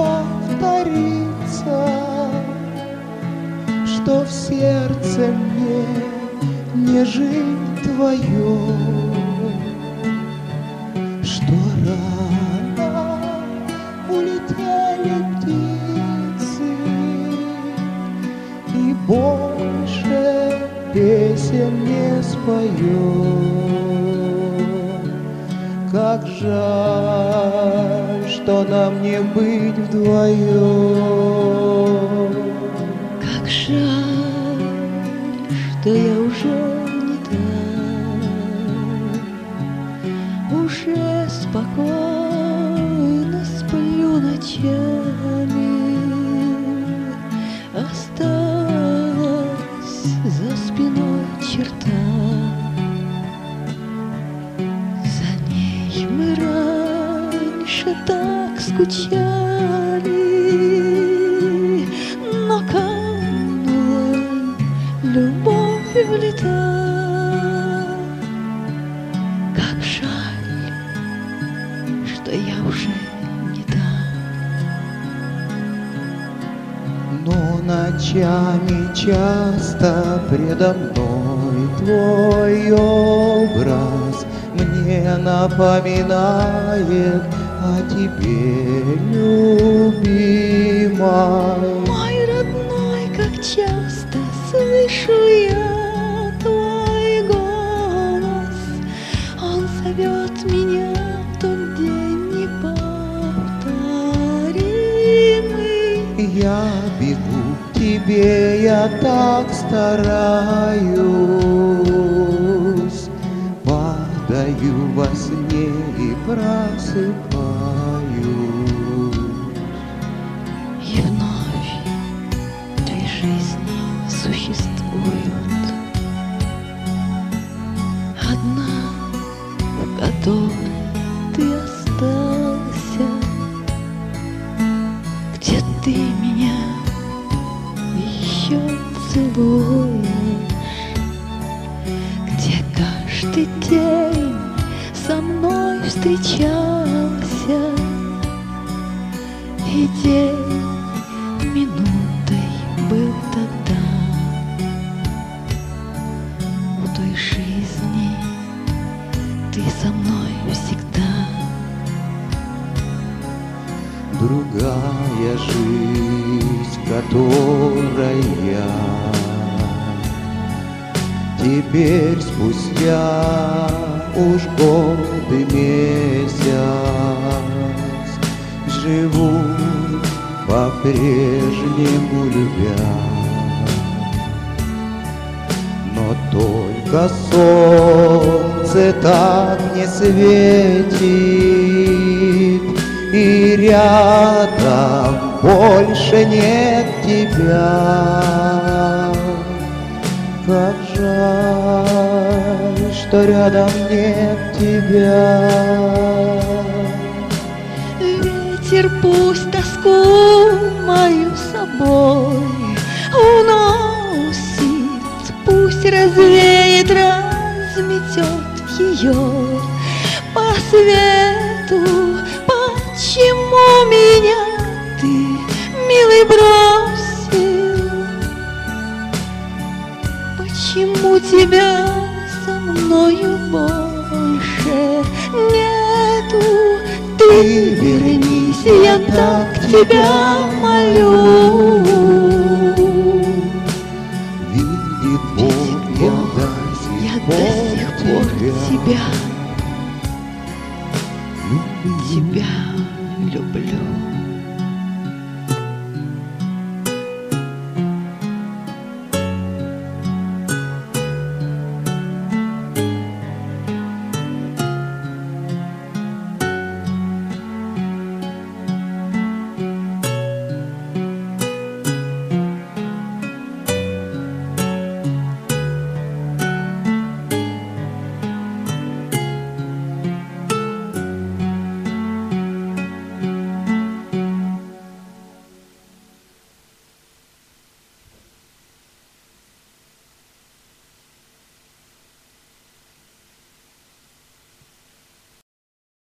повторится, что в сердце мне не жить твоем, что рано улетели птицы и больше песен не споем. Как жаль, что нам не быть вдвоем. Как жаль, что я уже не та, уже спокойно сплю ночами. Осталась за спиной черта, за ней мы раньше так скучали, но канула любовь в лета. Как жаль, что я уже не та. Но ночами часто предо мной твой образ мне напоминает о тебе, любимой. Мой родной, как часто слышу я твой голос, он зовет меня в тот день неповторимый. Я бегу к тебе, я так стараюсь, падаю во сне и просыпаюсь. И вновь две жизни существуют, одна, в которой ты остался, где ты меня еще целуешь, где каждый день со мной встречался, и день минутой был тогда. В той жизни ты со мной всегда. Другая жизнь, которая теперь спустя уж год и месяц живу по-прежнему любя, но только солнце так не светит, и рядом больше нет тебя. Как жаль, что рядом нет тебя. Ветер пусть тоску мою собой уносит, пусть развеет, разметет ее по свету. Почему меня ты, милый, бросил? Почему тебя со мною больше нету? Ты вернись, я так тебя